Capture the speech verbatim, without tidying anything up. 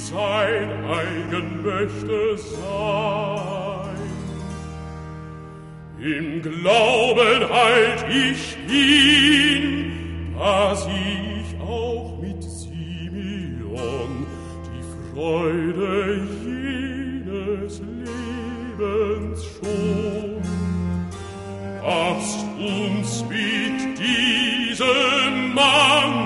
sein eigen möchte sein. Im Glauben halt ich ihn, dass ich auch mit Simeon die Freude jenes Lebens schon. Lasst uns mit diesem Mann